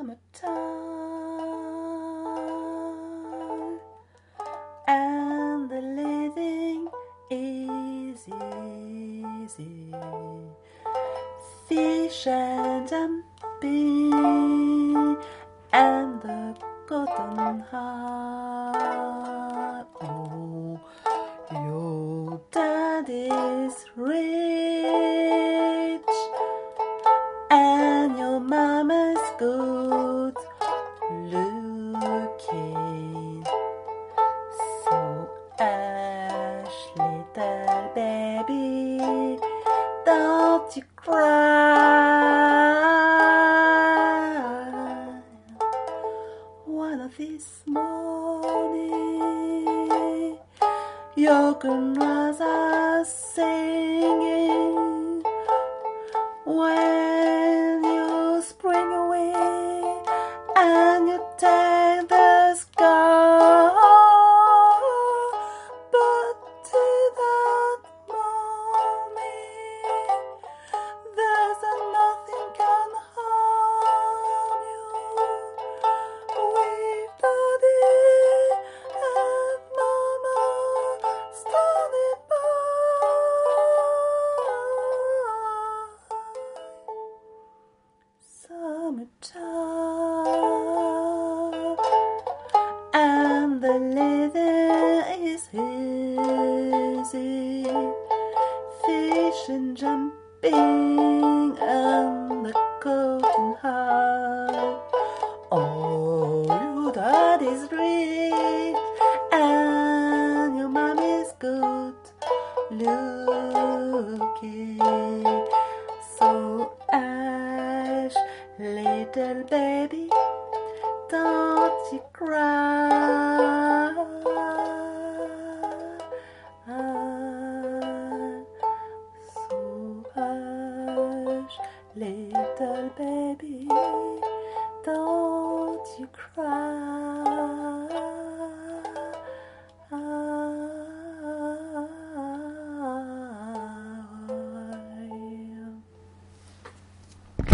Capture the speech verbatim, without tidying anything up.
summertime, and the living is easy. Fish and jumping, and the cotton high. Oh, your daddy's rich, and your mama's good looking. So hush, little baby, don't you cry. One of these mornings, your grandmother's singing. When you spring away and you take the sky, but to that moment, there's nothing can harm you. With Daddy and Mama standing by. Summertime, and the living is easy. Fish and jumping, and the cotton high. Oh, your daddy's rich, and your mommy's good looking. So hush, little baby,